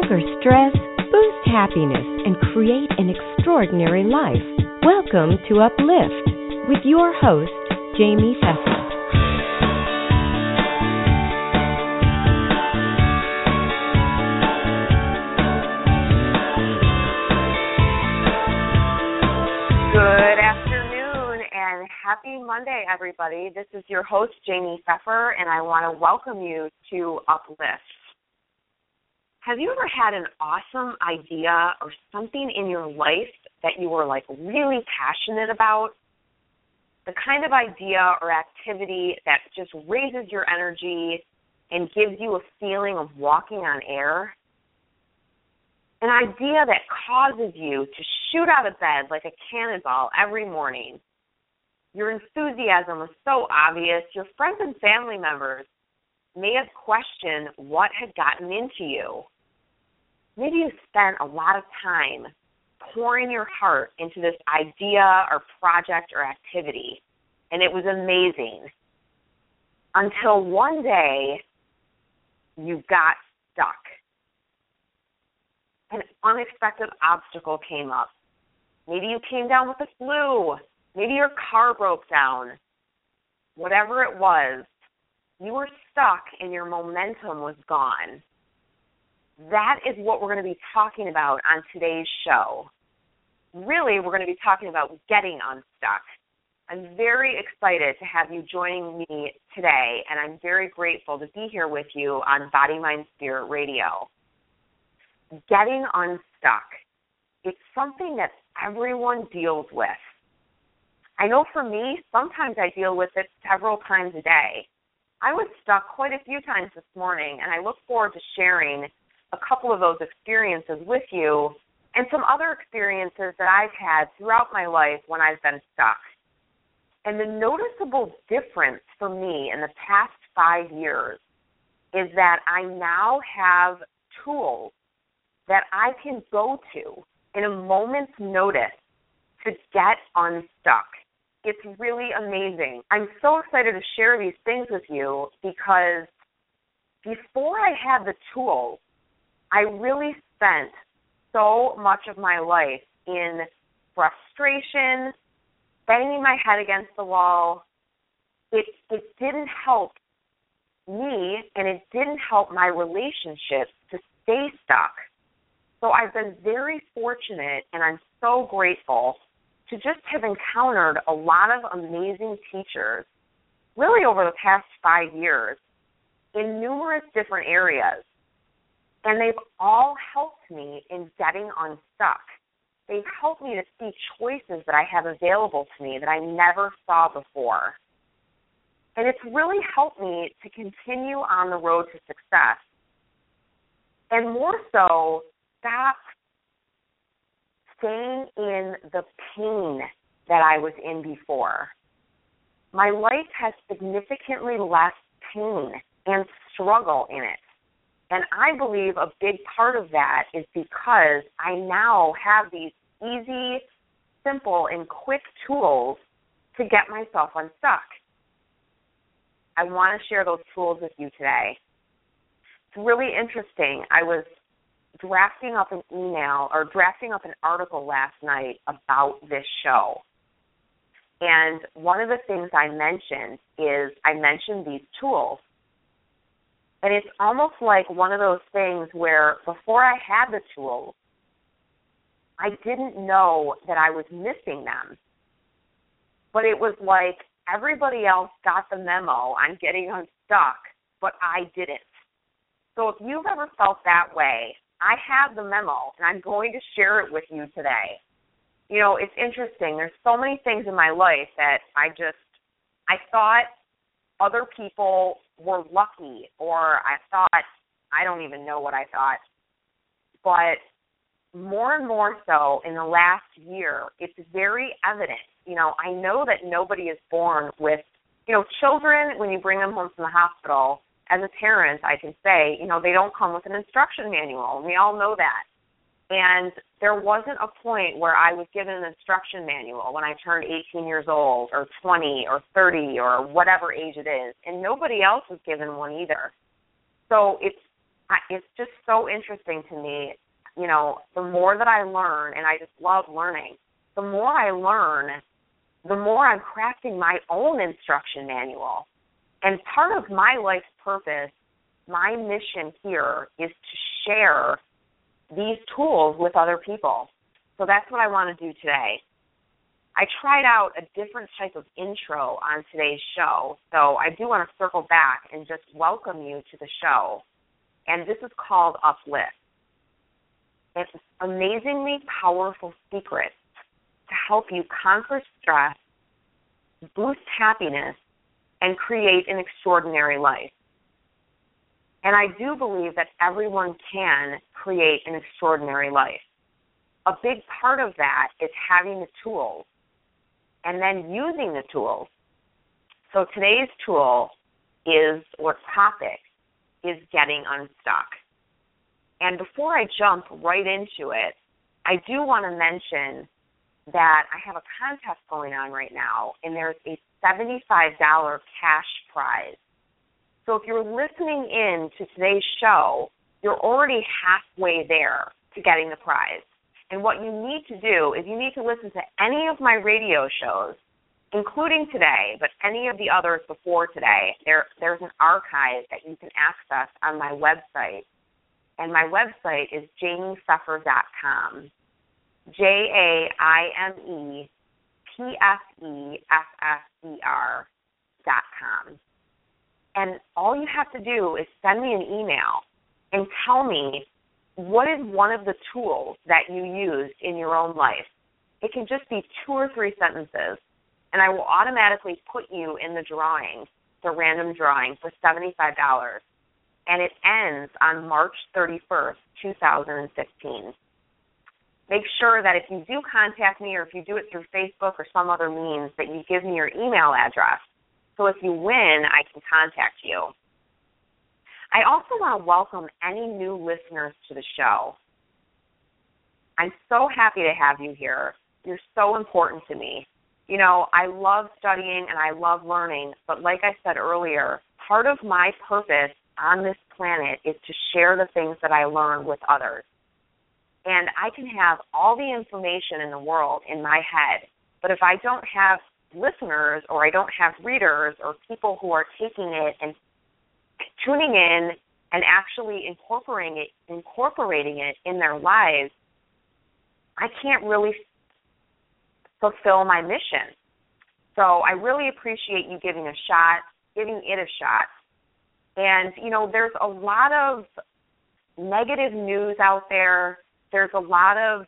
conquer stress, boost happiness, and create an extraordinary life. Welcome to Uplift with your host, Jamie Pfeffer. Good afternoon and happy Monday, everybody. This is your host, Jamie Pfeffer, and I want to welcome you to Uplift. Have you ever had an awesome idea or something in your life that you were really passionate about? The kind of idea or activity that just raises your energy and gives you a feeling of walking on air? An idea that causes you to shoot out of bed like a cannonball every morning. Your enthusiasm was so obvious, your friends and family members may have questioned what had gotten into you. Maybe you spent a lot of time pouring your heart into this idea or project or activity, and it was amazing. Until one day, you got stuck. An unexpected obstacle came up. Maybe you came down with the flu. Maybe your car broke down. Whatever it was, you were stuck and your momentum was gone. That is what we're going to be talking about on today's show. Really, we're going to be talking about getting unstuck. I'm very excited to have you joining me today, and I'm very grateful to be here with you on Body, Mind, Spirit Radio. Getting unstuck. It's something that everyone deals with. I know for me, sometimes I deal with it several times a day. I was stuck quite a few times this morning, and I look forward to sharing a couple of those experiences with you and some other experiences that I've had throughout my life when I've been stuck. And the noticeable difference for me in the past 5 years is that I now have tools that I can go to in a moment's notice to get unstuck. It's really amazing. I'm so excited to share these things with you because before I had the tools, I really spent so much of my life in frustration, banging my head against the wall. It didn't help me, and it didn't help my relationships to stay stuck. So I've been very fortunate, and I'm so grateful to just have encountered a lot of amazing teachers really over the past 5 years in numerous different areas. And they've all helped me in getting unstuck. They've helped me to see choices that I have available to me that I never saw before. And it's really helped me to continue on the road to success. And more so, stop staying in the pain that I was in before. My life has significantly less pain and struggle in it. And I believe a big part of that is because I now have these easy, simple, and quick tools to get myself unstuck. I want to share those tools with you today. It's really interesting. I was drafting up an article last night about this show. And one of the things I mentioned these tools. And it's almost like one of those things where before I had the tools, I didn't know that I was missing them. But it was like everybody else got the memo on getting unstuck, but I didn't. So if you've ever felt that way, I have the memo, and I'm going to share it with you today. You know, it's interesting. There's so many things in my life that I thought other people were lucky, or I don't even know what I thought. But more and more so in the last year, it's very evident. You know, I know that nobody is born with, children, when you bring them home from the hospital, as a parent, I can say, they don't come with an instruction manual. We all know that. And there wasn't a point where I was given an instruction manual when I turned 18 years old or 20 or 30 or whatever age it is. And nobody else was given one either. So it's It's just so interesting to me. The more that I learn, and I just love learning, the more I learn, the more I'm crafting my own instruction manual. And part of my life's purpose, my mission here, is to share these tools with other people. So that's what I want to do today. I tried out a different type of intro on today's show, so I do want to circle back and just welcome you to the show. And this is called Uplift. It's amazingly powerful secrets to help you conquer stress, boost happiness, and create an extraordinary life. And I do believe that everyone can create an extraordinary life. A big part of that is having the tools and then using the tools. So today's tool topic is getting unstuck. And before I jump right into it, I do want to mention that I have a contest going on right now, and there's a $75 cash prize. So if you're listening in to today's show, you're already halfway there to getting the prize. And what you need to do is you need to listen to any of my radio shows, including today, but any of the others before today. There's an archive that you can access on my website. And my website is jamiefeffer.com. JAIMEPFEFFER.com. And all you have to do is send me an email and tell me what is one of the tools that you used in your own life. It can just be 2 or 3 sentences, and I will automatically put you in the drawing, the random drawing, for $75. And it ends on March 31st, 2015. Make sure that if you do contact me or if you do it through Facebook or some other means, that you give me your email address. So if you win, I can contact you. I also want to welcome any new listeners to the show. I'm so happy to have you here. You're so important to me. I love studying and I love learning, but like I said earlier, part of my purpose on this planet is to share the things that I learn with others. And I can have all the information in the world in my head, but if I don't have listeners or I don't have readers or people who are taking it and tuning in and actually incorporating it in their lives, I can't really fulfill my mission. So I really appreciate you giving it a shot. And, there's a lot of negative news out there. There's a lot of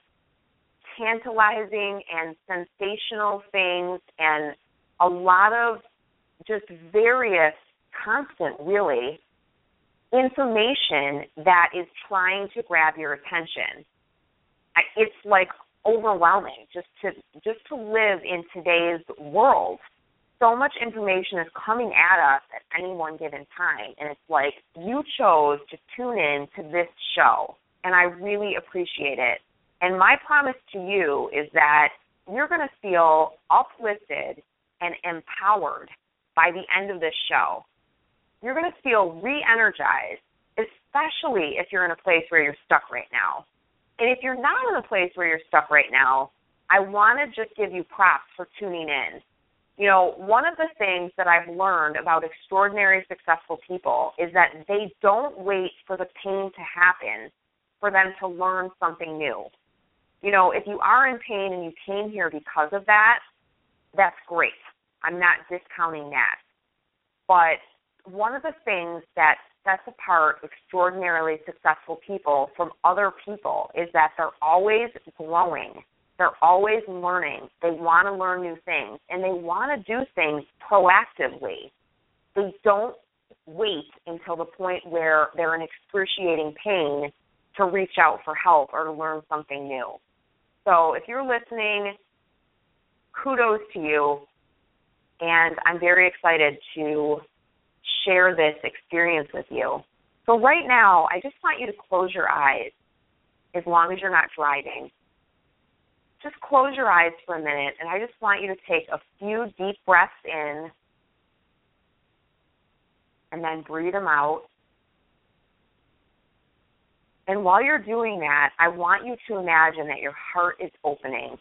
tantalizing and sensational things and a lot of just various, constant, really, information that is trying to grab your attention. It's like overwhelming just to live in today's world. So much information is coming at us at any one given time, and it's like you chose to tune in to this show, and I really appreciate it. And my promise to you is that you're going to feel uplifted and empowered by the end of this show. You're going to feel re-energized, especially if you're in a place where you're stuck right now. And if you're not in a place where you're stuck right now, I want to just give you props for tuning in. One of the things that I've learned about extraordinary successful people is that they don't wait for the pain to happen for them to learn something new. If you are in pain and you came here because of that, that's great. I'm not discounting that. But one of the things that sets apart extraordinarily successful people from other people is that they're always growing. They're always learning. They want to learn new things, and they want to do things proactively. They don't wait until the point where they're in excruciating pain to reach out for help or to learn something new. So if you're listening, kudos to you, and I'm very excited to share this experience with you. So right now, I just want you to close your eyes as long as you're not driving. Just close your eyes for a minute, and I just want you to take a few deep breaths in and then breathe them out. And while you're doing that, I want you to imagine that your heart is opening.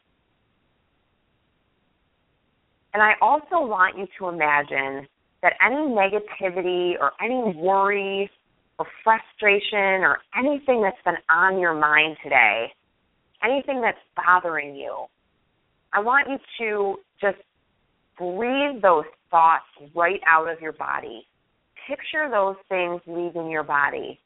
And I also want you to imagine that any negativity or any worry or frustration or anything that's been on your mind today, anything that's bothering you, I want you to just breathe those thoughts right out of your body. Picture those things leaving your body.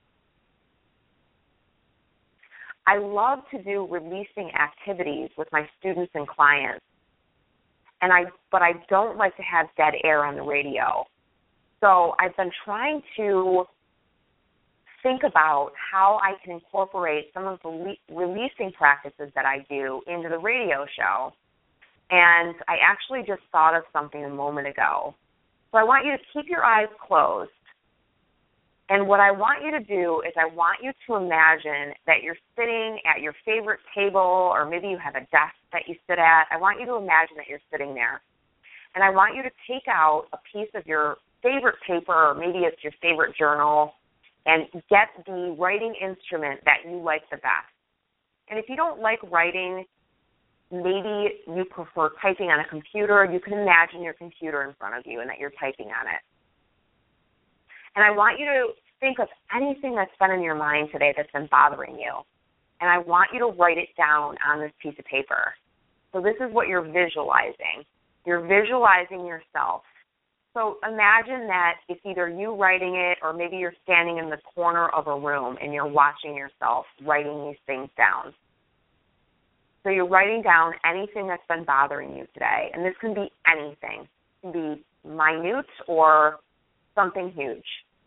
I love to do releasing activities with my students and clients, but I don't like to have dead air on the radio. So I've been trying to think about how I can incorporate some of the releasing practices that I do into the radio show. And I actually just thought of something a moment ago. So I want you to keep your eyes closed. And what I want you to do is I want you to imagine that you're sitting at your favorite table, or maybe you have a desk that you sit at. I want you to imagine that you're sitting there. And I want you to take out a piece of your favorite paper, or maybe it's your favorite journal, and get the writing instrument that you like the best. And if you don't like writing, maybe you prefer typing on a computer, you can imagine your computer in front of you and that you're typing on it. And I want you to think of anything that's been in your mind today that's been bothering you. And I want you to write it down on this piece of paper. So this is what you're visualizing. You're visualizing yourself. So imagine that it's either you writing it, or maybe you're standing in the corner of a room and you're watching yourself writing these things down. So you're writing down anything that's been bothering you today. And this can be anything. It can be minute or something huge.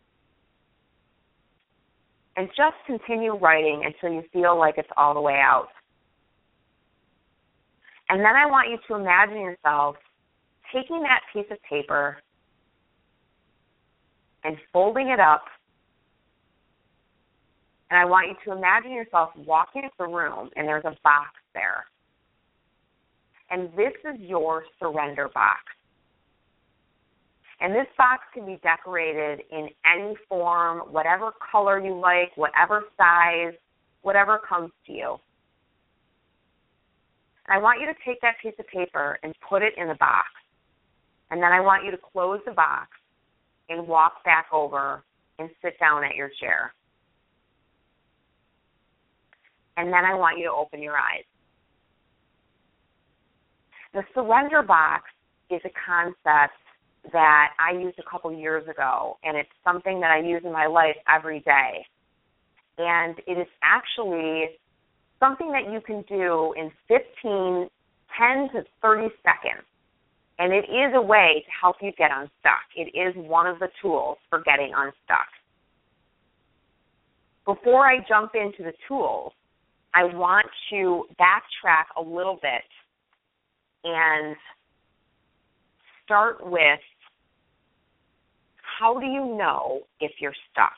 And just continue writing until you feel like it's all the way out. And then I want you to imagine yourself taking that piece of paper and folding it up. And I want you to imagine yourself walking into the room and there's a box there. And this is your surrender box. And this box can be decorated in any form, whatever color you like, whatever size, whatever comes to you. And I want you to take that piece of paper and put it in the box. And then I want you to close the box and walk back over and sit down at your chair. And then I want you to open your eyes. The surrender box is a concept that I used a couple years ago, and it's something that I use in my life every day. And it is actually something that you can do in 10 to 30 seconds. And it is a way to help you get unstuck. It is one of the tools for getting unstuck. Before I jump into the tools, I want to backtrack a little bit and start with, how do you know if you're stuck?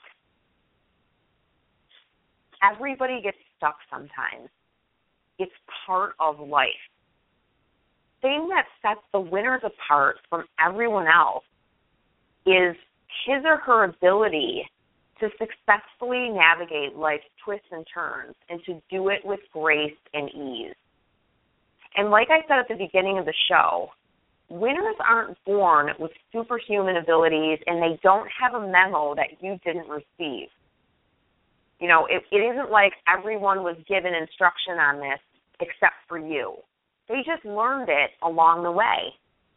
Everybody gets stuck sometimes. It's part of life. The thing that sets the winners apart from everyone else is his or her ability to successfully navigate life's twists and turns and to do it with grace and ease. And like I said at the beginning of the show, winners aren't born with superhuman abilities, and they don't have a memo that you didn't receive. You know, it isn't like everyone was given instruction on this except for you. They just learned it along the way.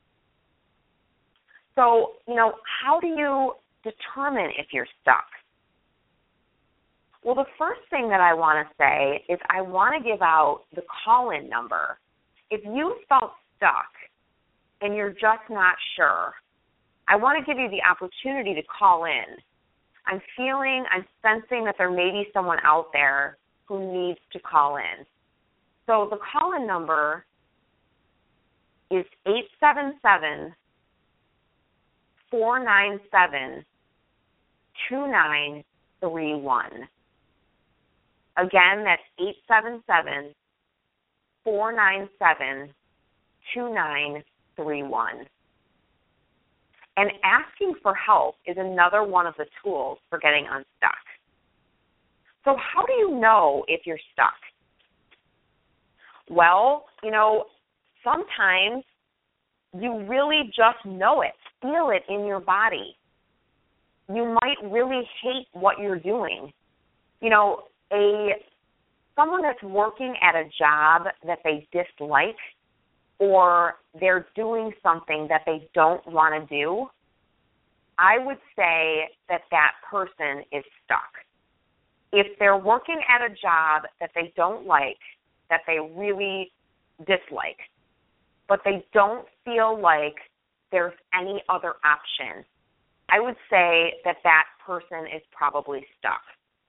So, you know, how do you determine if you're stuck? Well, the first thing that I want to say is I want to give out the call-in number. If you felt stuck and you're just not sure, I want to give you the opportunity to call in. I'm sensing that there may be someone out there who needs to call in. So the call-in number is 877-497-2931. Again, that's 877-497-2931. And asking for help is another one of the tools for getting unstuck. So how do you know if you're stuck? Well, sometimes you really just know it, feel it in your body. You might really hate what you're doing. Someone that's working at a job that they dislike, or they're doing something that they don't want to do, I would say that person is stuck. If they're working at a job that they don't like, that they really dislike, but they don't feel like there's any other option, I would say that person is probably stuck.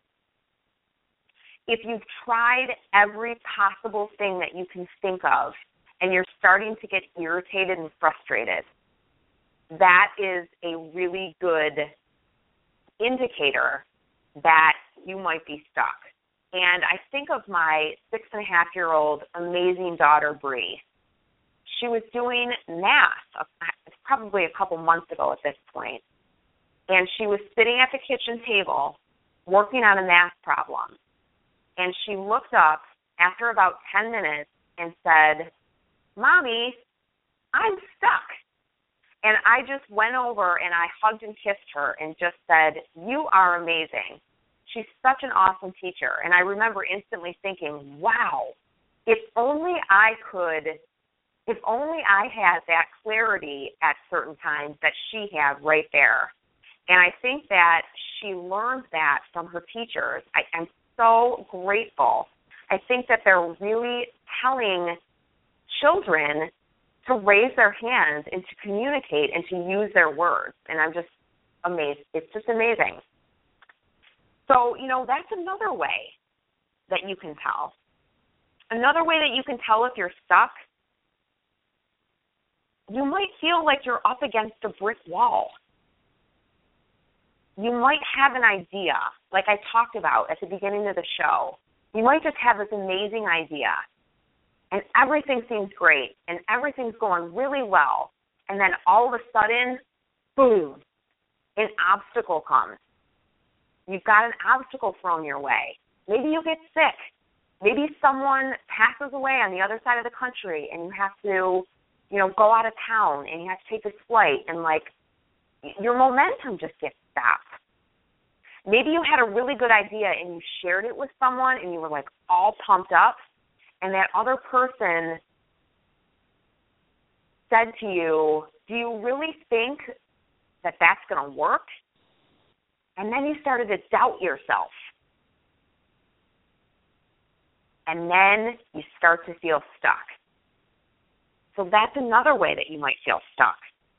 If you've tried every possible thing that you can think of and you're starting to get irritated and frustrated, that is a really good indicator that you might be stuck. And I think of my 6.5-year-old amazing daughter, Bree. She was doing math, probably a couple months ago at this point, and she was sitting at the kitchen table working on a math problem. And she looked up after about 10 minutes and said, "Mommy, I'm stuck." And I just went over and I hugged and kissed her and just said, "You are amazing. She's such an awesome teacher." And I remember instantly thinking, wow, if only I had that clarity at certain times that she had right there. And I think that she learned that from her teachers. I'm so grateful. I think that they're really telling children to raise their hands and to communicate and to use their words. And I'm just amazed. It's just amazing. So, that's another way that you can tell. Another way that you can tell if you're stuck, you might feel like you're up against a brick wall. You might have an idea, like I talked about at the beginning of the show. You might just have this amazing idea, and everything seems great, and everything's going really well, and then all of a sudden, boom, an obstacle comes. You've got an obstacle thrown your way. Maybe you get sick. Maybe someone passes away on the other side of the country, and you have to, go out of town, and you have to take this flight, and, your momentum just gets stopped. Maybe you had a really good idea, and you shared it with someone, and you were, all pumped up, and that other person said to you, "Do you really think that that's going to work?" And then you started to doubt yourself. And then you start to feel stuck. So that's another way that you might feel stuck.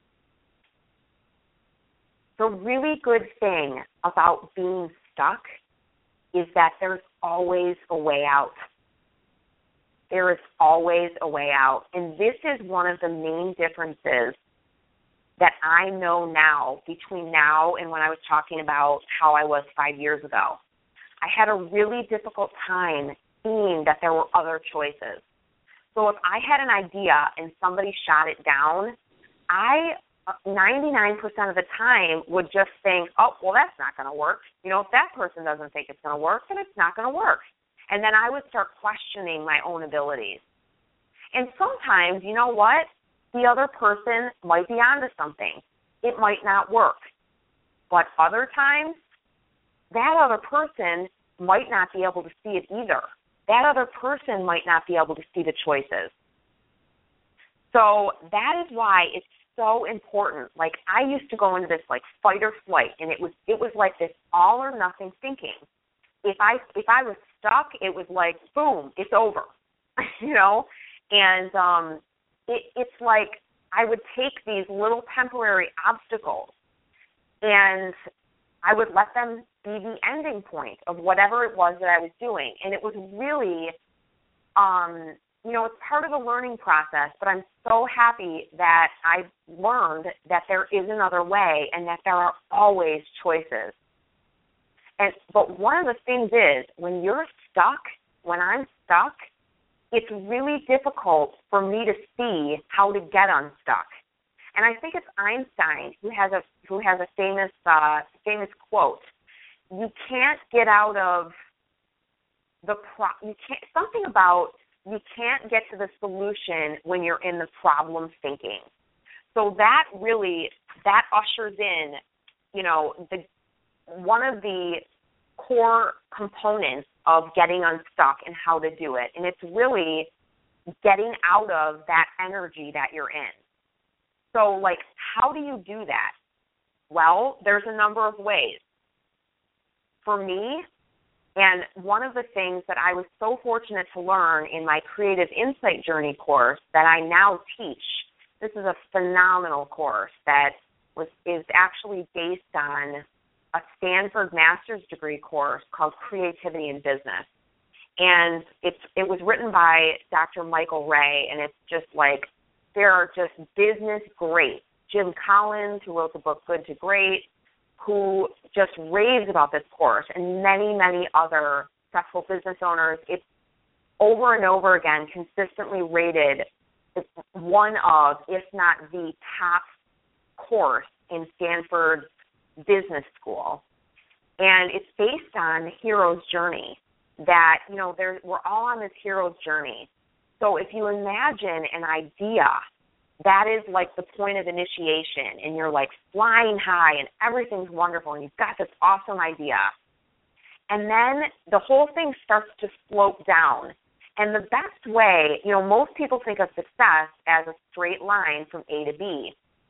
The really good thing about being stuck is that there's always a way out. There is always a way out. And this is one of the main differences that I know now between now and when I was talking about how I was 5 years ago. I had a really difficult time seeing that there were other choices. So if I had an idea and somebody shot it down, I 99% of the time would just think, oh, well, that's not going to work. If that person doesn't think it's going to work, then it's not going to work. And then I would start questioning my own abilities. And sometimes, you know what? The other person might be onto something. It might not work. But other times, that other person might not be able to see it either. That other person might not be able to see the choices. So that is why it's so important. I used to go into this fight or flight, and it was like this all or nothing thinking. If I was stuck, it was like, boom, it's over, And it's like I would take these little temporary obstacles, and I would let them be the ending point of whatever it was that I was doing. And it was really, it's part of the learning process, but I'm so happy that I learned that there is another way and that there are always choices. But one of the things is, when you're stuck, when I'm stuck, it's really difficult for me to see how to get unstuck. And I think it's Einstein who has a famous quote. You can't get out of something about you can't get to the solution when you're in the problem thinking. So that ushers in, one of the core components of getting unstuck and how to do it. And it's really getting out of that energy that you're in. So, how do you do that? Well, there's a number of ways. For me, and one of the things that I was so fortunate to learn in my Creative Insight Journey course that I now teach, this is a phenomenal course that is actually based on a Stanford master's degree course called Creativity in Business. And it was written by Dr. Michael Ray, and it's just there are just business greats. Jim Collins, who wrote the book Good to Great, who just raves about this course, and many, many other successful business owners. It's over and over again consistently rated one of, if not the top course in Stanford Business School. And it's based on hero's journey that, we're all on this hero's journey. So if you imagine an idea, that is the point of initiation, and you're flying high and everything's wonderful and you've got this awesome idea. And then the whole thing starts to slope down. And the best way, most people think of success as a straight line from A to B.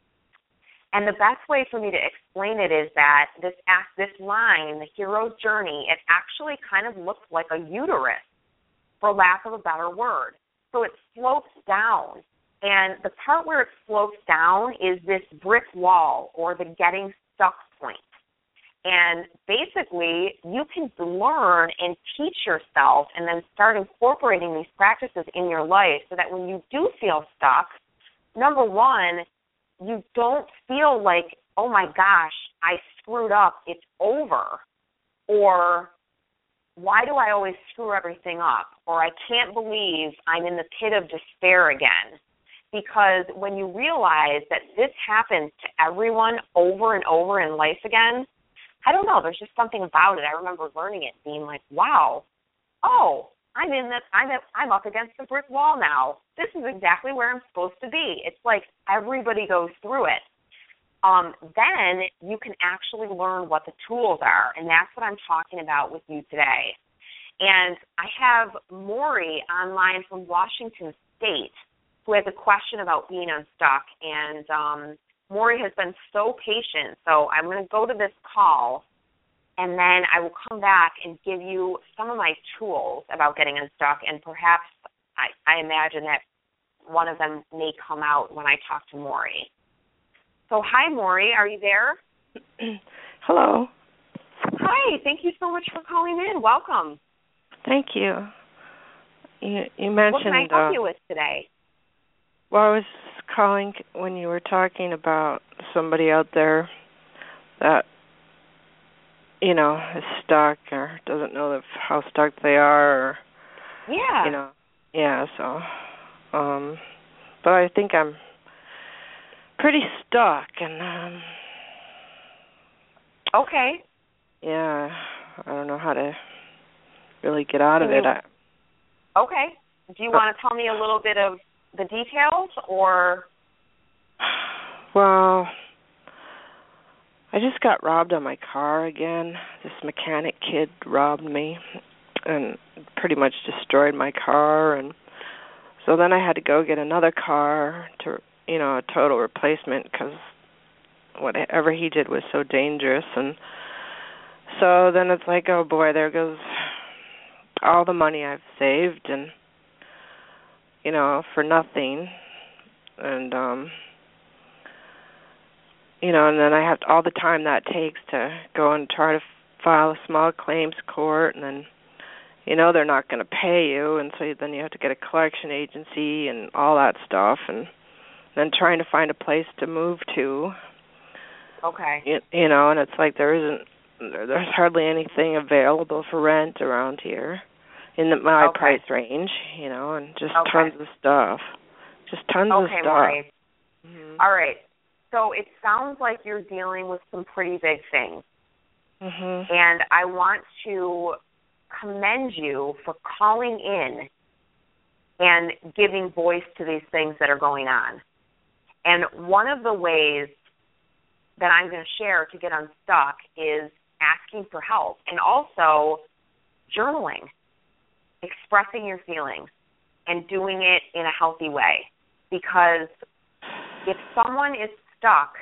And the best way for me to explain it is that this line, the hero's journey, it actually kind of looks like a uterus, for lack of a better word. So it slopes down. And the part where it slopes down is this brick wall, or the getting stuck point. And basically, you can learn and teach yourself and then start incorporating these practices in your life so that when you do feel stuck, number one, you don't feel like, oh my gosh, I screwed up, it's over. Or why do I always screw everything up? Or I can't believe I'm in the pit of despair again. Because when you realize that this happens to everyone over and over in life again, I don't know, there's just something about it. I remember learning it, being like, wow, I'm up against the brick wall now. This is exactly where I'm supposed to be. It's like everybody goes through it. Then you can actually learn what the tools are, and that's what I'm talking about with you today. And I have Maury online from Washington State, who has a question about being unstuck. And Maury has been so patient. So I'm going to go to this call, and then I will come back and give you some of my tools about getting unstuck. And perhaps I imagine that one of them may come out when I talk to Maury. So hi, Maury. Are you there? Hello. Hi. Thank you so much for calling in. Welcome. Thank you. You mentioned... What can I help you with today? Well, I was calling when you were talking about somebody out there that, is stuck or doesn't know how stuck they are. Or, yeah. Yeah, so. But I think I'm pretty stuck. And, okay. Yeah, I don't know how to really get out of it. Okay. Do you want to tell me a little bit of the details, or? Well, I just got robbed on my car again. This mechanic kid robbed me and pretty much destroyed my car, and so then I had to go get another car to, a total replacement, because whatever he did was so dangerous. And so then it's like, oh boy, there goes all the money I've saved, and for nothing. And, and then I have all the time that takes to go and try to file a small claims court, and then, they're not going to pay you, and so then you have to get a collection agency and all that stuff, and then trying to find a place to move to. Okay. And it's like there's hardly anything available for rent around here in my price range, and just tons of stuff. Just tons of stuff. Right. Mm-hmm. All right. So it sounds like you're dealing with some pretty big things. Mm-hmm. And I want to commend you for calling in and giving voice to these things that are going on. And one of the ways that I'm going to share to get unstuck is asking for help, and also journaling, expressing your feelings, and doing it in a healthy way. Because if someone is stuck,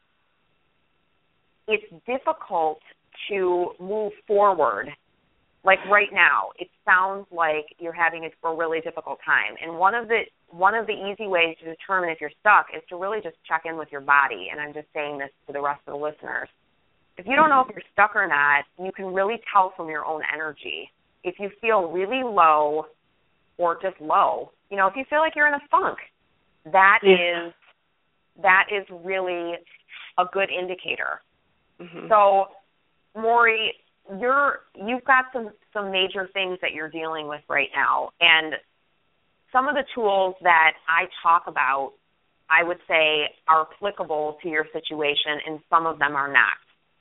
it's difficult to move forward. Like right now, it sounds like you're having a really difficult time. And one of the easy ways to determine if you're stuck is to really just check in with your body. And I'm just saying this to the rest of the listeners. If you don't know if you're stuck or not, you can really tell from your own energy. If you feel really low or just low, if you feel like you're in a funk, that is really a good indicator. Mm-hmm. So, Maury, you've got some major things that you're dealing with right now, and some of the tools that I talk about, I would say, are applicable to your situation, and some of them are not.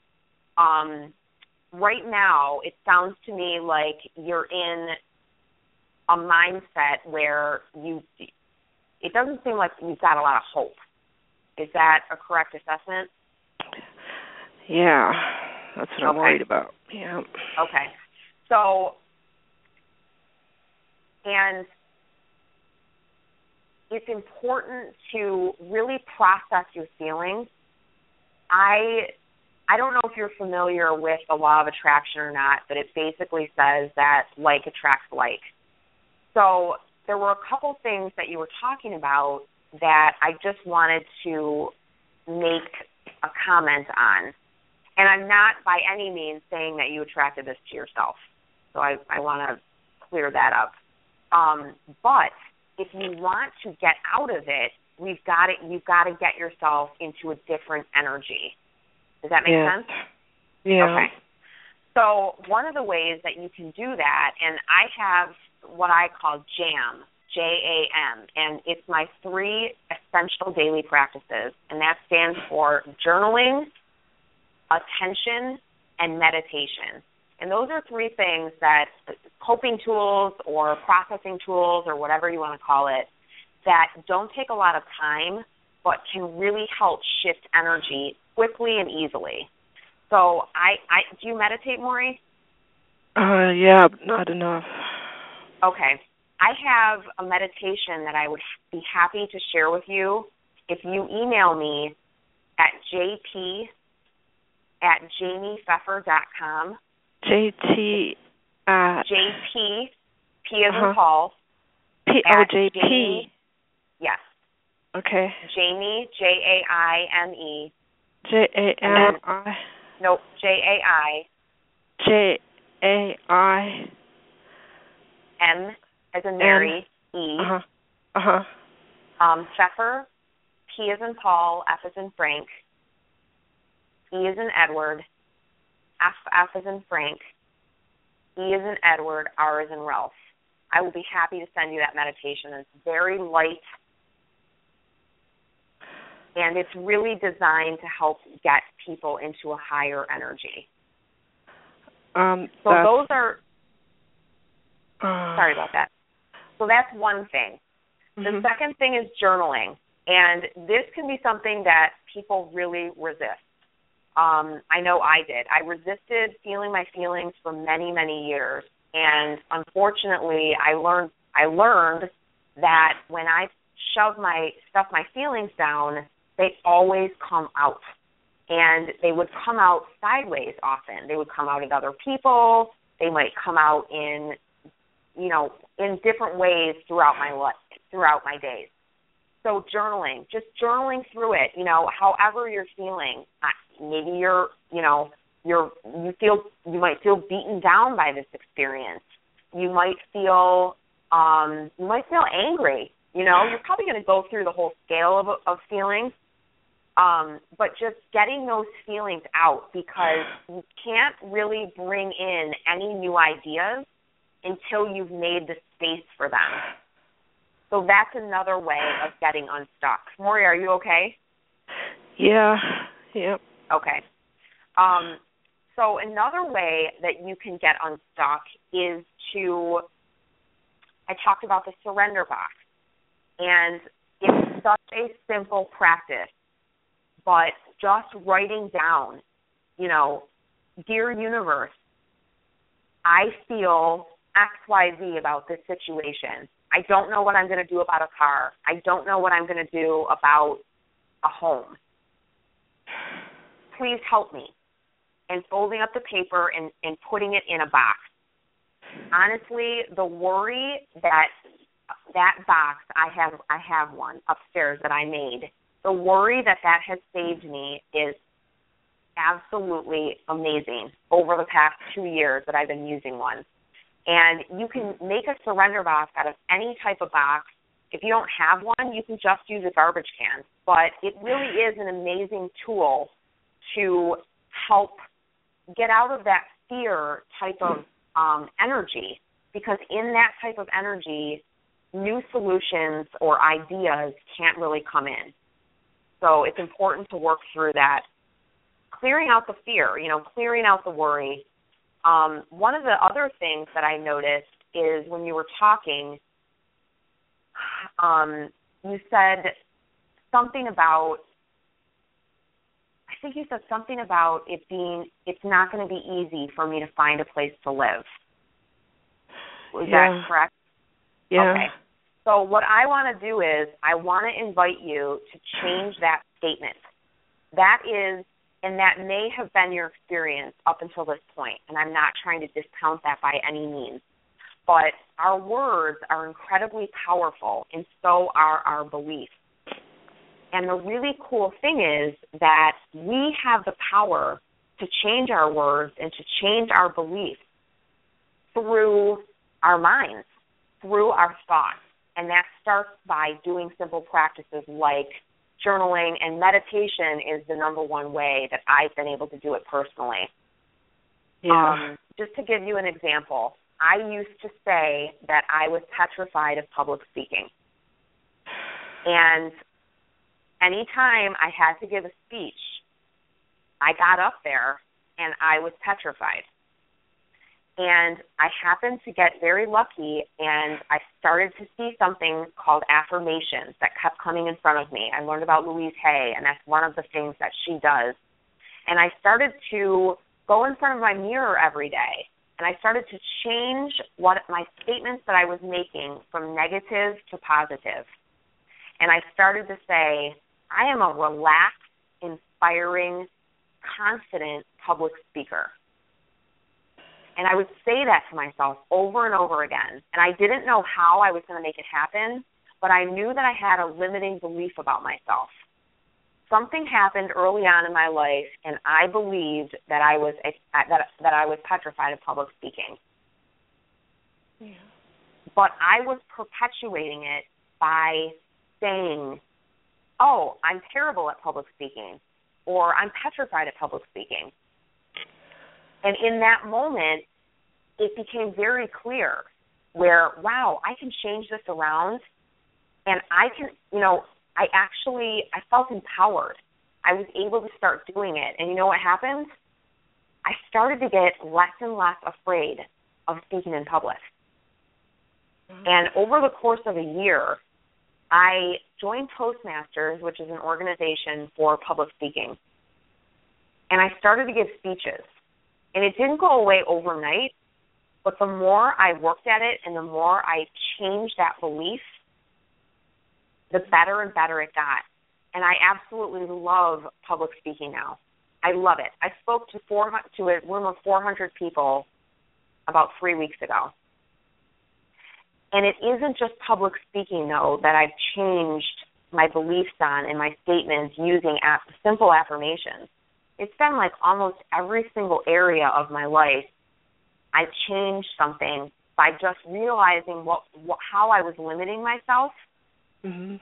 Right now, it sounds to me like you're in a mindset where it doesn't seem like you've got a lot of hope. Is that a correct assessment? Yeah, that's what I'm worried about. Yeah. Okay. So, and it's important to really process your feelings. I don't know if you're familiar with the law of attraction or not, but it basically says that like attracts like. So there were a couple things that you were talking about that I just wanted to make a comment on. And I'm not by any means saying that you attracted this to yourself. So I want to clear that up. But if you want to get out of it, you've got to get yourself into a different energy. Does that make sense? Yeah. Okay. So one of the ways that you can do that, and I have what I call JAM, J-A-M, and it's my 3 essential daily practices, and that stands for journaling, attention, and meditation. And those are 3 things that coping tools or processing tools or whatever you want to call it that don't take a lot of time but can really help shift energy quickly and easily. So do you meditate, Maury? Yeah, not enough. Okay. I have a meditation that I would be happy to share with you if you email me at jp@jamiepfeffer.com. JT at... JP, P as in Paul. JP. Yes. Okay. Jamie, J-A-I-M-E. J-A-M-I. Nope, J-A-I. J-A-I. M as in Mary, E. Pfeffer, P as in Paul, F as in Frank, E as in Edward, F as in Frank, E as in Edward, R as in Ralph. I will be happy to send you that meditation. It's very light, and it's really designed to help get people into a higher energy. So those are... Sorry about that. So that's one thing. The second thing is journaling, and this can be something that people really resist. I know I did. I resisted feeling my feelings for many, many years, and unfortunately, I learned that when I stuff my feelings down, they always come out, and they would come out sideways often. They would come out at other people. They might come out in different ways throughout my days. So journaling, just journaling through it, however you're feeling. Maybe you might feel beaten down by this experience. You might feel angry. You're probably going to go through the whole scale of feelings. But just getting those feelings out, because you can't really bring in any new ideas until you've made the space for them. So that's another way of getting unstuck. Maury, are you okay? Yeah. Yep. Okay. So another way that you can get unstuck is I talked about the surrender box. And it's such a simple practice, but just writing down, dear universe, I feel XYZ about this situation. I don't know what I'm going to do about a car. I don't know what I'm going to do about a home. Please help me. And folding up the paper and putting it in a box. Honestly, the worry that box, I have one upstairs that I made. The worry that has saved me is absolutely amazing over the past 2 years that I've been using one. And you can make a surrender box out of any type of box. If you don't have one, you can just use a garbage can. But it really is an amazing tool to help get out of that fear type of energy, because in that type of energy, new solutions or ideas can't really come in. So it's important to work through that. Clearing out the fear, clearing out the worry. One of the other things that I noticed is when you were talking, you said something about, I think you said something about it's not going to be easy for me to find a place to live. Was that correct? Yeah. Okay. So what I want to do is I want to invite you to change that statement. That may have been your experience up until this point, and I'm not trying to discount that by any means. But our words are incredibly powerful, and so are our beliefs. And the really cool thing is that we have the power to change our words and to change our beliefs through our minds, through our thoughts. And that starts by doing simple practices like journaling, and meditation is the number one way that I've been able to do it personally. Yeah. Just to give you an example, I used to say that I was petrified of public speaking. And anytime I had to give a speech, I got up there and I was petrified. And I happened to get very lucky, and I started to see something called affirmations that kept coming in front of me. I learned about Louise Hay, and that's one of the things that she does. And I started to go in front of my mirror every day, and I started to change what my statements that I was making from negative to positive. And I started to say, I am a relaxed, inspiring, confident public speaker. And I would say that to myself over and over again. And I didn't know how I was going to make it happen, but I knew that I had a limiting belief about myself. Something happened early on in my life, and I believed that I was petrified of public speaking. Yeah. But I was perpetuating it by saying, oh, I'm terrible at public speaking, or I'm petrified of public speaking. And in that moment, it became very clear where, wow, I can change this around, and I can, I felt empowered. I was able to start doing it. And you know what happened? I started to get less and less afraid of speaking in public. Mm-hmm. And over the course of a year, I joined Toastmasters, which is an organization for public speaking. And I started to give speeches. And it didn't go away overnight, but the more I worked at it and the more I changed that belief, the better and better it got. And I absolutely love public speaking now. I love it. I spoke to a room of 400 people about 3 weeks ago. And it isn't just public speaking, though, that I've changed my beliefs on and my statements using simple affirmations. It's been like almost every single area of my life I've changed something by just realizing how I was limiting myself. Mm-hmm.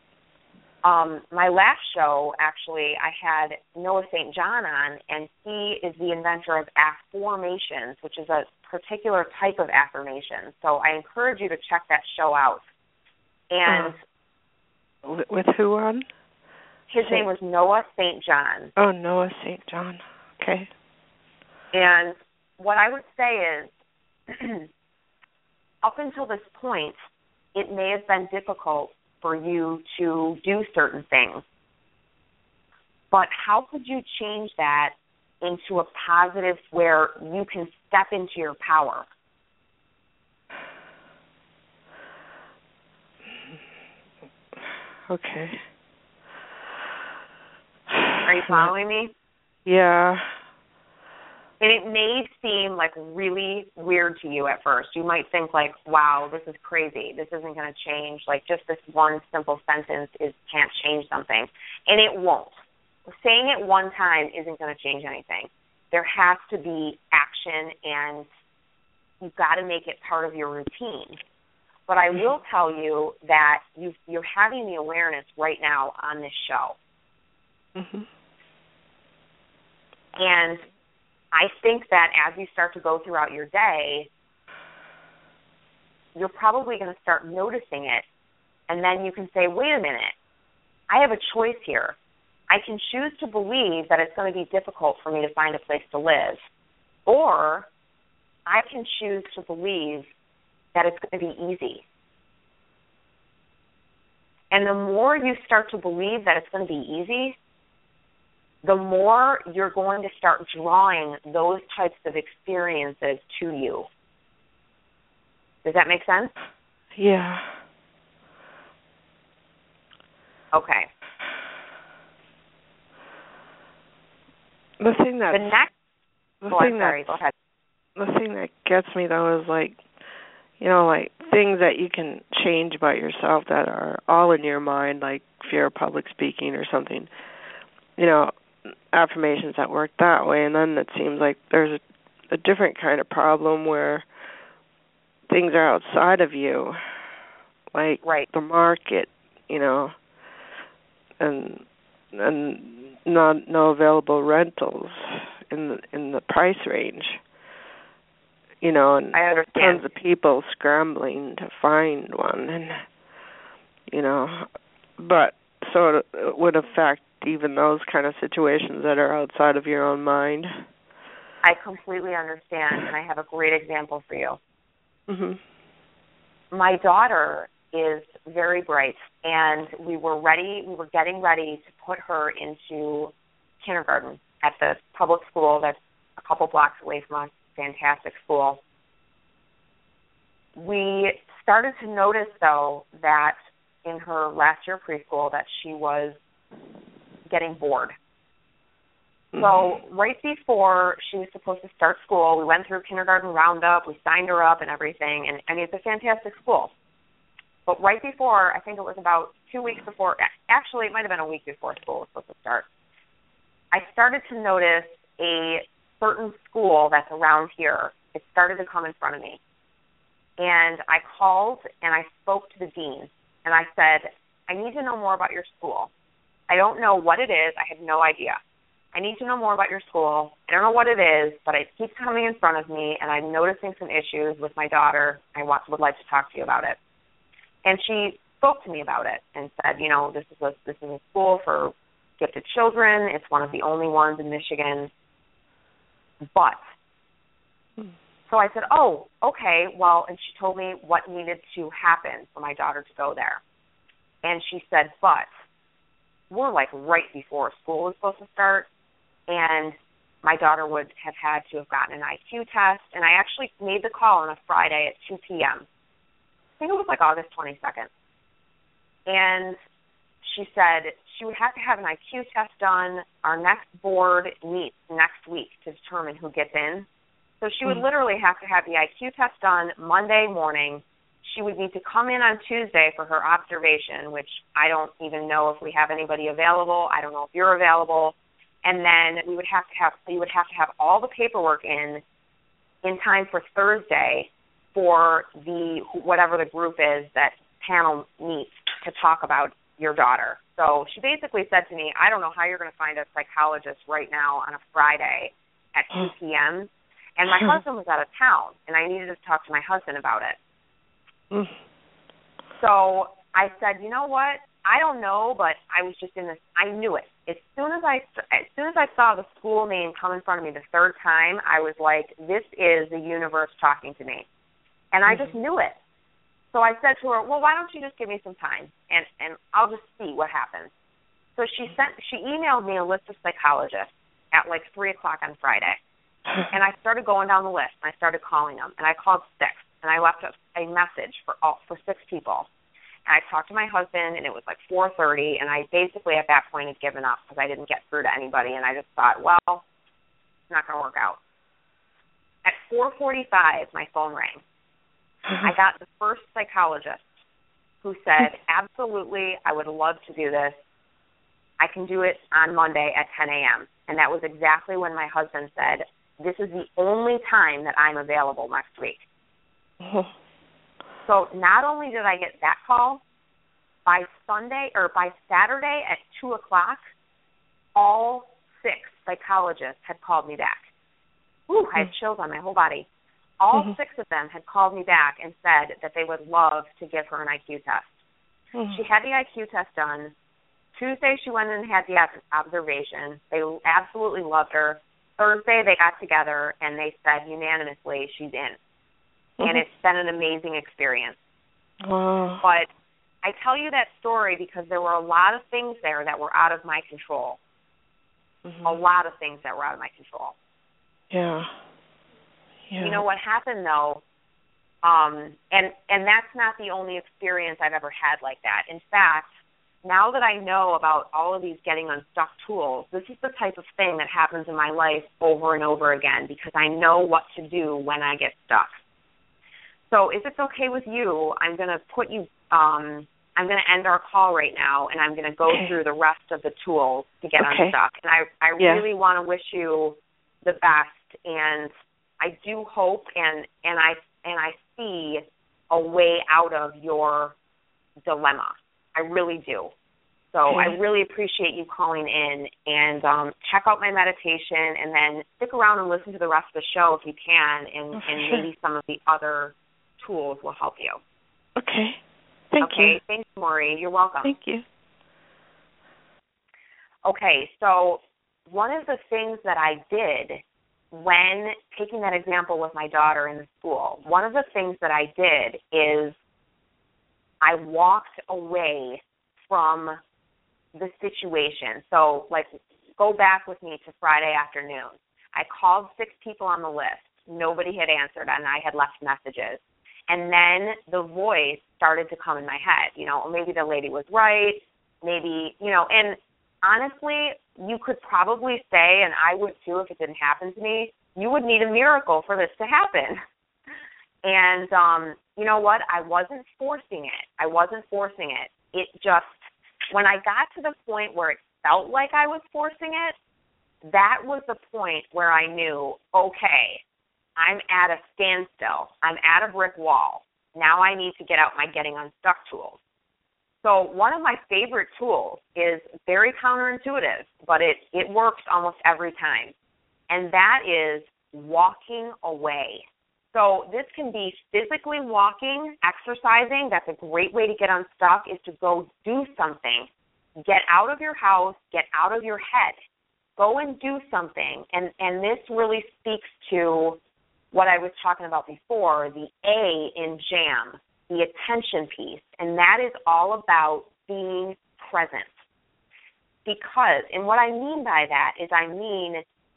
My last show, actually, I had Noah St. John on, and he is the inventor of Affirmations, which is a particular type of affirmation. So I encourage you to check that show out. And with who on? His name was Noah St. John. Oh, Noah St. John. Okay. And what I would say is, up until this point, it may have been difficult for you to do certain things. But how could you change that into a positive where you can step into your power? Okay. Are you following me? Yeah. And it may seem like really weird to you at first. You might think like, wow, this is crazy. This isn't going to change. Like just this one simple sentence can't change something. And it won't. Saying it one time isn't going to change anything. There has to be action, and you've got to make it part of your routine. But I will tell you that you're having the awareness right now on this show. Mm-hmm. And I think that as you start to go throughout your day, you're probably going to start noticing it. And then you can say, wait a minute, I have a choice here. I can choose to believe that it's going to be difficult for me to find a place to live. Or I can choose to believe that it's going to be easy. And the more you start to believe that it's going to be easy, the more you're going to start drawing those types of experiences to you. Does that make sense? Yeah. Okay. The thing that gets me though is like, you know, like things that you can change about yourself that are all in your mind, like fear of public speaking or something. You know, affirmations that work that way, and then it seems like there's a different kind of problem where things are outside of you, like the market, you know, and no available rentals in the price range, you know, and I understand. tons of people scrambling to find one, and you know, but so it would affect even those kind of situations that are outside of your own mind. I completely understand, and I have a great example for you. Mm-hmm. My daughter is very bright, and we were getting ready to put her into kindergarten at the public school that's a couple blocks away from us. Fantastic school. We started to notice, though, that in her last year of preschool that she was getting bored. Mm-hmm. So right before she was supposed to start school, we went through kindergarten roundup, we signed her up and everything, and I mean, it's a fantastic school. But right before, I think it was about 2 weeks before, actually it might have been a week before school was supposed to start, I started to notice a certain school that's around here. It started to come in front of me. And I called and I spoke to the dean, and I said, I need to know more about your school. I don't know what it is. I have no idea. I need to know more about your school. I don't know what it is, but it keeps coming in front of me, and I'm noticing some issues with my daughter. I would like to talk to you about it. And she spoke to me about it and said, you know, this is a school for gifted children. It's one of the only ones in Michigan. But, so I said, oh, okay, well, and she told me what needed to happen for my daughter to go there. And she said, but we're like right before school was supposed to start, and my daughter would have had to have gotten an IQ test, and I actually made the call on a Friday at 2 p.m. I think it was like August 22nd. And she said she would have to have an IQ test done. Our next board meets next week to determine who gets in. So she would literally have to have the IQ test done Monday morning. She would need to come in on Tuesday for her observation, which I don't even know if we have anybody available. I don't know if you're available. And then you would have to have all the paperwork in time for Thursday for whatever the group is that panel meets to talk about your daughter. So she basically said to me, I don't know how you're going to find a psychologist right now on a Friday at 2 p.m. And my husband was out of town, and I needed to talk to my husband about it. So I said, you know what? I don't know, but I was just I knew it. As soon as I saw the school name come in front of me the third time, I was like, this is the universe talking to me. And I just knew it. So I said to her, well, why don't you just give me some time, and I'll just see what happens. So she emailed me a list of psychologists at like 3 o'clock on Friday. And I started going down the list, and I started calling them. And I called 6, and I left a message for 6 people. And I talked to my husband, and it was like 4:30, and I basically at that point had given up because I didn't get through to anybody, and I just thought, well, it's not going to work out. At 4:45, my phone rang. I got the first psychologist who said, absolutely, I would love to do this. I can do it on Monday at 10 a.m. And that was exactly when my husband said, this is the only time that I'm available next week. So not only did I get that call, by Saturday at 2 o'clock, all 6 psychologists had called me back. I had chills on my whole body. All 6 of them had called me back and said that they would love to give her an IQ test. She had the IQ test done. Tuesday she went in and had the observation. They absolutely loved her. Thursday they got together and they said unanimously she's in. And it's been an amazing experience. But I tell you that story because there were a lot of things there that were out of my control. A lot of things that were out of my control. Yeah. You know what happened, though, and that's not the only experience I've ever had like that. In fact, now that I know about all of these getting unstuck tools, this is the type of thing that happens in my life over and over again because I know what to do when I get stuck. So if it's okay with you, I'm going to put you I'm going to end our call right now, and I'm going to go through the rest of the tools to get unstuck. And I really want to wish you the best, and I do hope and I see a way out of your dilemma. I really do. So I really appreciate you calling in, and check out my meditation, and then stick around and listen to the rest of the show if you can, and maybe some of the other tools will help you. Okay. Thank you. Okay, thanks, Maury. You're welcome. Thank you. Okay, so one of the things that I did when taking that example with my daughter in the school, one of the things that I did is I walked away from the situation. So, like, go back with me to Friday afternoon. I called 6 people on the list. Nobody had answered, and I had left messages. And then the voice started to come in my head. You know, maybe the lady was right, maybe, you know, and honestly, you could probably say, and I would too if it didn't happen to me, you would need a miracle for this to happen. And you know what? I wasn't forcing it. It just, when I got to the point where it felt like I was forcing it, that was the point where I knew, okay, I'm at a standstill. I'm at a brick wall. Now I need to get out my getting unstuck tools. So one of my favorite tools is very counterintuitive, but it works almost every time, and that is walking away. So this can be physically walking, exercising. That's a great way to get unstuck, is to go do something. Get out of your house, get out of your head. Go and do something. And this really speaks to what I was talking about before, the A in JAM, the attention piece. And that is all about being present. Because, and what I mean by that is I mean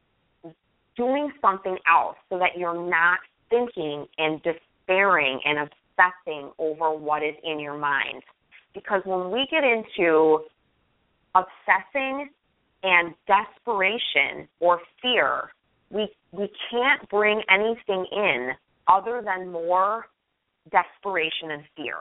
doing something else so that you're not thinking and despairing and obsessing over what is in your mind. Because when we get into obsessing and desperation or fear, we can't bring anything in other than more desperation and fear.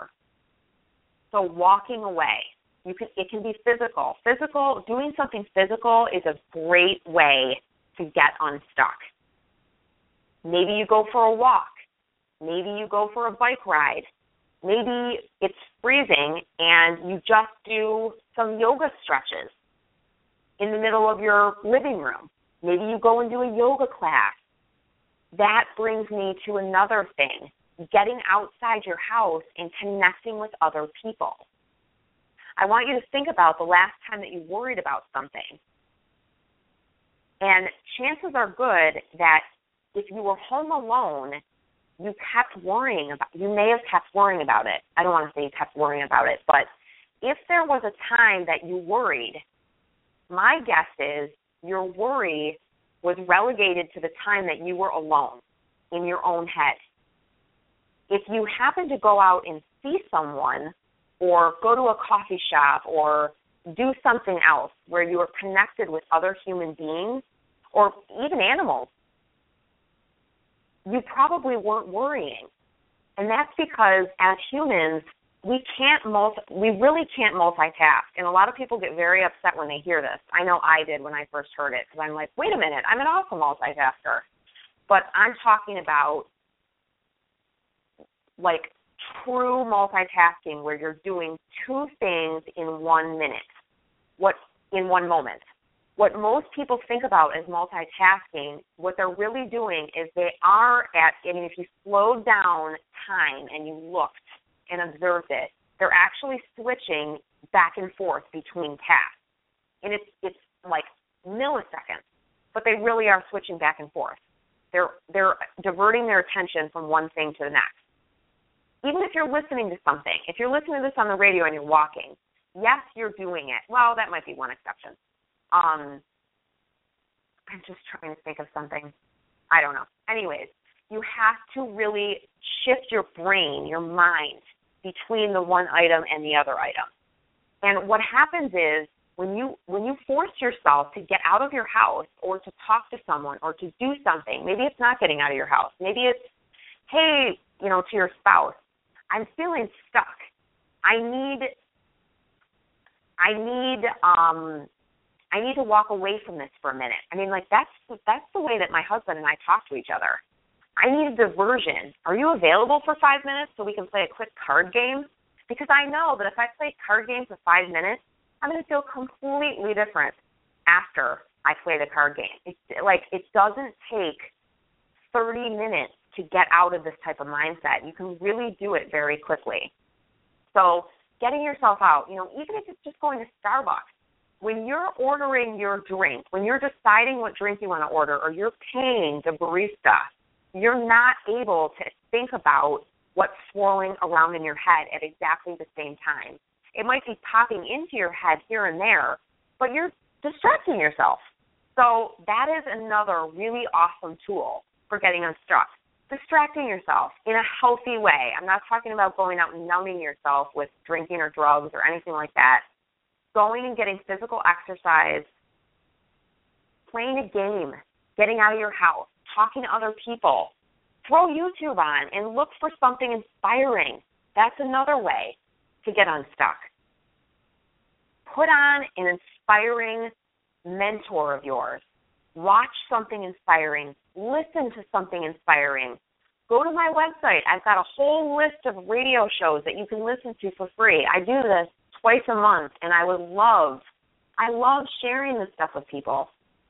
So walking away, it can be physical. Doing something physical is a great way to get unstuck. Maybe you go for a walk. Maybe you go for a bike ride. Maybe it's freezing and you just do some yoga stretches in the middle of your living room. Maybe you go and do a yoga class. That brings me to another thing, getting outside your house and connecting with other people. I want you to think about the last time that you worried about something. And chances are good that if you were home alone, you may have kept worrying about it. I don't want to say you kept worrying about it, but if there was a time that you worried, my guess is your worry was relegated to the time that you were alone in your own head. If you happen to go out and see someone or go to a coffee shop or do something else where you are connected with other human beings or even animals, you probably weren't worrying. And that's because as humans, we really can't multitask. And a lot of people get very upset when they hear this. I know I did when I first heard it, because I'm like, wait a minute, I'm an awesome multitasker. But I'm talking about like true multitasking where you're doing two things in 1 minute, in one moment. What most people think about as multitasking, what they're really doing is if you slowed down time and you looked and observed it, they're actually switching back and forth between tasks. And it's like milliseconds, but they really are switching back and forth. They're diverting their attention from one thing to the next. Even if you're listening to something, if you're listening to this on the radio and you're walking, yes, you're doing it. Well, that might be one exception. I'm just trying to think of something. I don't know. Anyways, you have to really shift your brain, your mind, between the one item and the other item. And what happens is when you force yourself to get out of your house or to talk to someone or to do something, maybe it's not getting out of your house. Maybe it's, hey, to your spouse, I'm feeling stuck. I need to walk away from this for a minute. I mean, like that's the way that my husband and I talk to each other. I need a diversion. Are you available for 5 minutes so we can play a quick card game? Because I know that if I play card game for 5 minutes, I'm going to feel completely different after I play the card game. It doesn't take 30 minutes to get out of this type of mindset. You can really do it very quickly. So getting yourself out, even if it's just going to Starbucks, when you're ordering your drink, when you're deciding what drink you want to order or you're paying the barista, you're not able to think about what's swirling around in your head at exactly the same time. It might be popping into your head here and there, but you're distracting yourself. So that is another really awesome tool for getting unstuck. Distracting yourself in a healthy way. I'm not talking about going out and numbing yourself with drinking or drugs or anything like that. Going and getting physical exercise, playing a game, getting out of your house, talking to other people. Throw YouTube on and look for something inspiring. That's another way to get unstuck. Put on an inspiring mentor of yours. Watch something inspiring. Listen to something inspiring. Go to my website. I've got a whole list of radio shows that you can listen to for free. I do this twice a month, and I love sharing this stuff with people.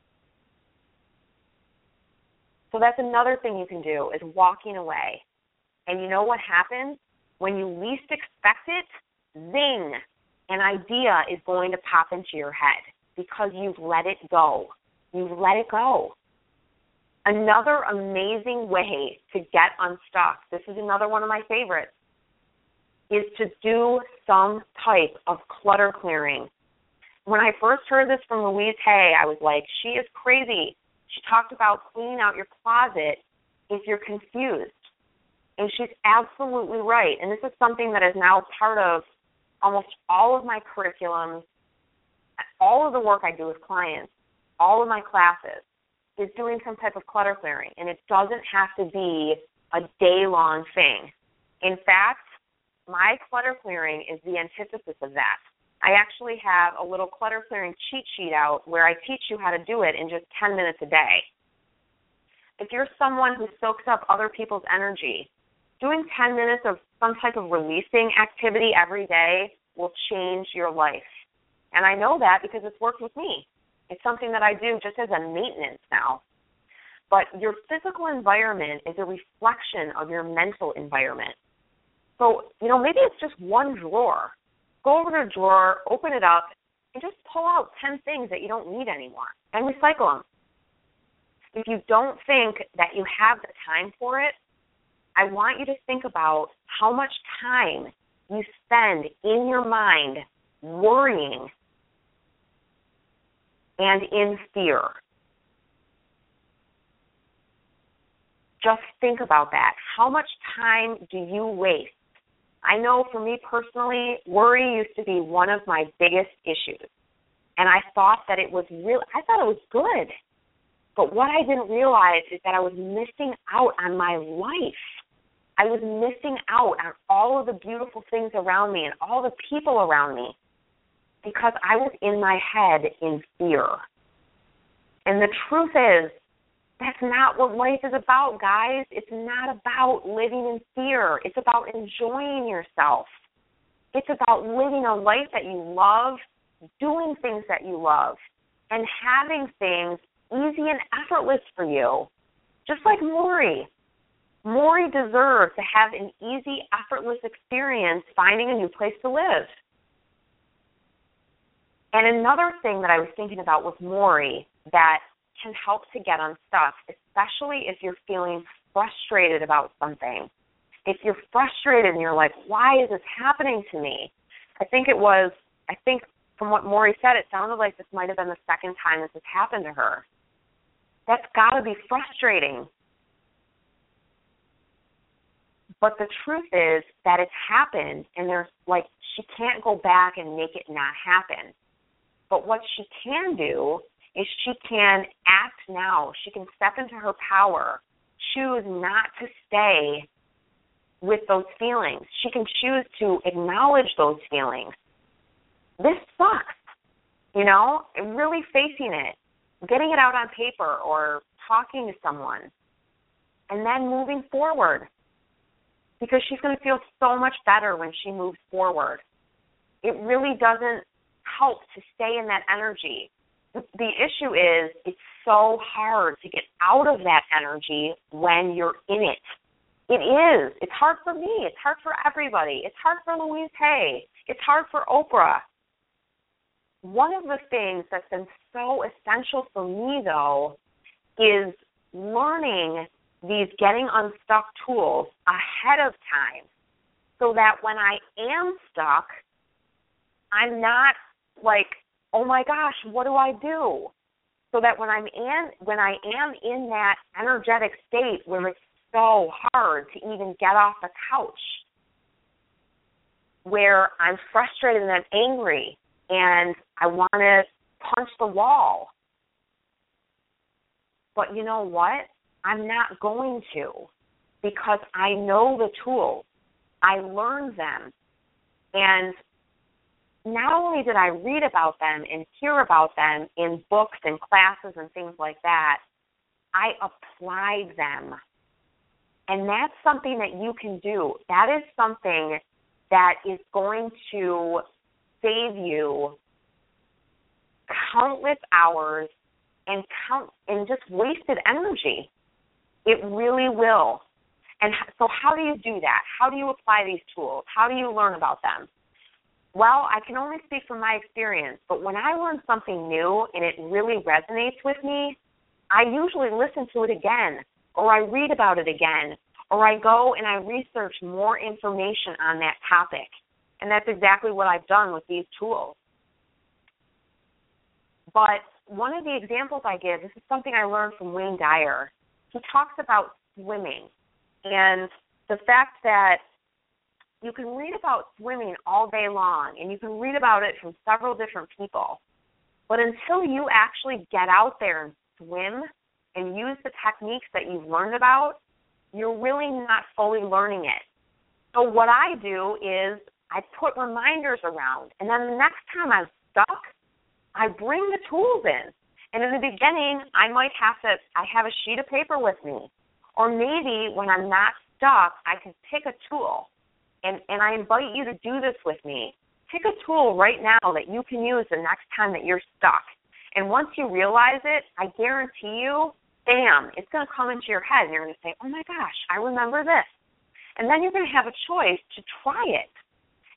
So that's another thing you can do is walking away. And you know what happens? When you least expect it, zing, an idea is going to pop into your head because you've let it go. You've let it go. Another amazing way to get unstuck, this is another one of my favorites, is to do some type of clutter clearing. When I first heard this from Louise Hay, I was like, she is crazy. She talked about cleaning out your closet if you're confused. And she's absolutely right. And this is something that is now part of almost all of my curriculums, all of the work I do with clients, all of my classes, is doing some type of clutter clearing. And it doesn't have to be a day-long thing. In fact, my clutter clearing is the antithesis of that. I actually have a little clutter clearing cheat sheet out where I teach you how to do it in just 10 minutes a day. If you're someone who soaks up other people's energy, doing 10 minutes of some type of releasing activity every day will change your life. And I know that because it's worked with me. It's something that I do just as a maintenance now. But your physical environment is a reflection of your mental environment. So, maybe it's just one drawer. Go go over to a drawer, open it up, and just pull out 10 things that you don't need anymore and recycle them. If you don't think that you have the time for it, I want you to think about how much time you spend in your mind worrying and in fear. Just think about that. How much time do you waste? I know for me personally, worry used to be one of my biggest issues. And I thought that it was I thought it was good. But what I didn't realize is that I was missing out on my life. I was missing out on all of the beautiful things around me and all the people around me because I was in my head in fear. And the truth is, that's not what life is about, guys. It's not about living in fear. It's about enjoying yourself. It's about living a life that you love, doing things that you love, and having things easy and effortless for you. Just like Maury. Maury deserves to have an easy, effortless experience finding a new place to live. And another thing that I was thinking about with Maury that can help to get unstuck, especially if you're feeling frustrated about something. If you're frustrated and you're like, why is this happening to me? I think from what Maury said, it sounded like this might have been the second time this has happened to her. That's got to be frustrating. But the truth is that it's happened, and she can't go back and make it not happen. But what she can do is she can act now. She can step into her power, choose not to stay with those feelings. She can choose to acknowledge those feelings. This sucks, really facing it, getting it out on paper or talking to someone, and then moving forward, because she's going to feel so much better when she moves forward. It really doesn't help to stay in that energy. The issue is it's so hard to get out of that energy when you're in it. It is. It's hard for me. It's hard for everybody. It's hard for Louise Hay. It's hard for Oprah. One of the things that's been so essential for me, though, is learning these getting unstuck tools ahead of time so that when I am stuck, I'm not like, oh my gosh, what do I do? So that when I am in that energetic state where it's so hard to even get off the couch, where I'm frustrated and I'm angry and I want to punch the wall. But you know what? I'm not going to, because I know the tools. I learned them. And not only did I read about them and hear about them in books and classes and things like that, I applied them. And that's something that you can do. That is something that is going to save you countless hours and just wasted energy. It really will. And so how do you do that? How do you apply these tools? How do you learn about them? Well, I can only speak from my experience, but when I learn something new and it really resonates with me, I usually listen to it again, or I read about it again, or I go and I research more information on that topic. And that's exactly what I've done with these tools. But one of the examples I give, this is something I learned from Wayne Dyer. He talks about swimming and the fact that you can read about swimming all day long, and you can read about it from several different people. But until you actually get out there and swim and use the techniques that you've learned about, you're really not fully learning it. So what I do is I put reminders around, and then the next time I'm stuck, I bring the tools in. And in the beginning, I have a sheet of paper with me. Or maybe when I'm not stuck, I can pick a tool. And I invite you to do this with me. Pick a tool right now that you can use the next time that you're stuck. And once you realize it, I guarantee you, bam, it's going to come into your head. And you're going to say, oh, my gosh, I remember this. And then you're going to have a choice to try it.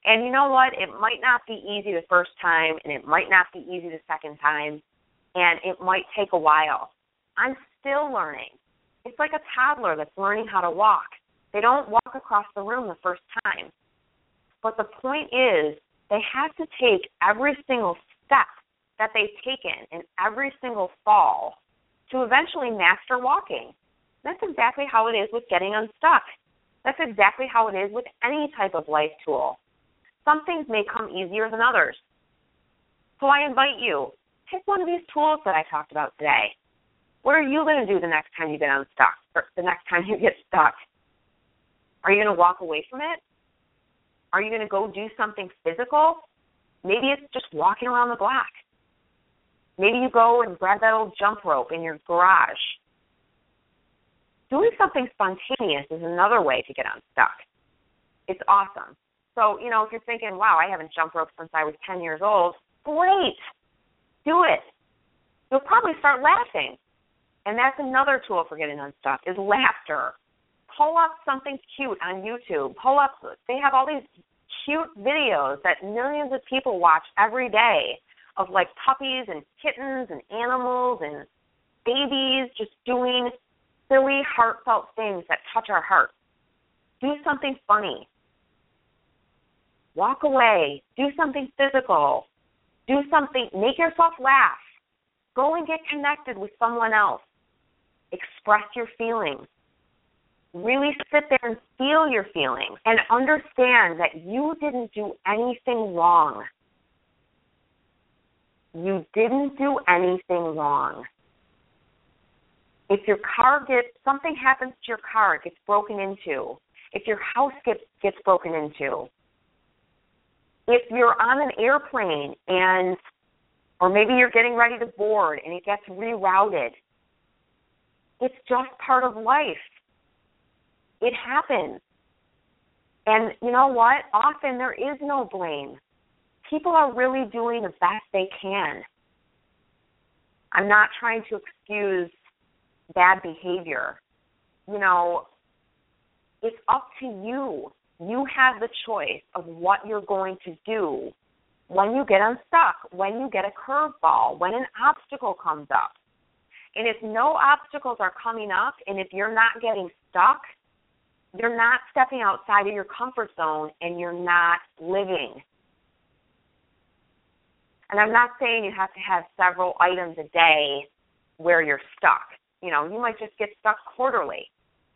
And you know what? It might not be easy the first time, and it might not be easy the second time, and it might take a while. I'm still learning. It's like a toddler that's learning how to walk. They don't walk across the room the first time. But the point is, they have to take every single step that they've taken and every single fall to eventually master walking. That's exactly how it is with getting unstuck. That's exactly how it is with any type of life tool. Some things may come easier than others. So I invite you, pick one of these tools that I talked about today. What are you going to do the next time you get unstuck, or the next time you get stuck? Are you going to walk away from it? Are you going to go do something physical? Maybe it's just walking around the block. Maybe you go and grab that old jump rope in your garage. Doing something spontaneous is another way to get unstuck. It's awesome. So, if you're thinking, wow, I haven't jump roped since I was 10 years old, great. Do it. You'll probably start laughing. And that's another tool for getting unstuck is laughter. Pull up something cute on YouTube. They have all these cute videos that millions of people watch every day of like puppies and kittens and animals and babies just doing silly, heartfelt things that touch our hearts. Do something funny. Walk away. Do something physical. Do something. Make yourself laugh. Go and get connected with someone else. Express your feelings. Really sit there and feel your feelings and understand that you didn't do anything wrong. You didn't do anything wrong. If your car something happens to your car, it gets broken into. If your house gets broken into. If you're on an airplane or maybe you're getting ready to board and it gets rerouted, it's just part of life. It happens. And you know what? Often there is no blame. People are really doing the best they can. I'm not trying to excuse bad behavior. It's up to you. You have the choice of what you're going to do when you get unstuck, when you get a curveball, when an obstacle comes up. And if no obstacles are coming up, and if you're not getting stuck, you're not stepping outside of your comfort zone, and you're not living. And I'm not saying you have to have several items a day where you're stuck. You might just get stuck quarterly.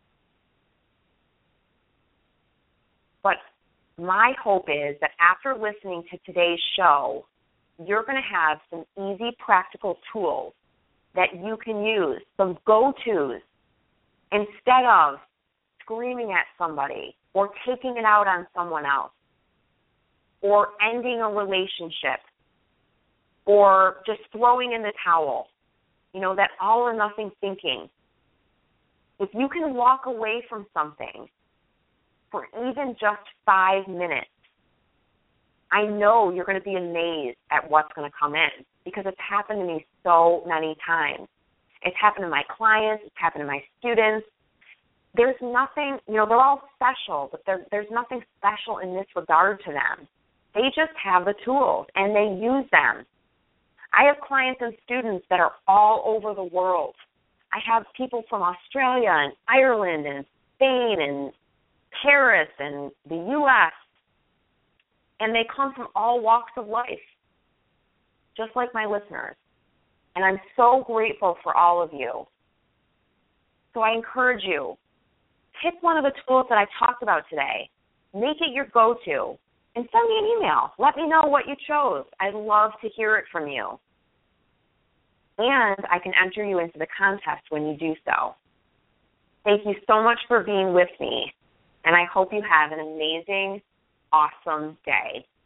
But my hope is that after listening to today's show, you're going to have some easy, practical tools that you can use, some go-tos, instead of screaming at somebody or taking it out on someone else or ending a relationship or just throwing in the towel, that all or nothing thinking. If you can walk away from something for even just 5 minutes, I know you're going to be amazed at what's going to come in because it's happened to me so many times. It's happened to my clients. It's happened to my students. There's nothing, they're all special, but there's nothing special in this regard to them. They just have the tools, and they use them. I have clients and students that are all over the world. I have people from Australia and Ireland and Spain and Paris and the U.S., and they come from all walks of life, just like my listeners. And I'm so grateful for all of you. So I encourage you, pick one of the tools that I talked about today. Make it your go-to. And send me an email. Let me know what you chose. I'd love to hear it from you. And I can enter you into the contest when you do so. Thank you so much for being with me, and I hope you have an amazing, awesome day.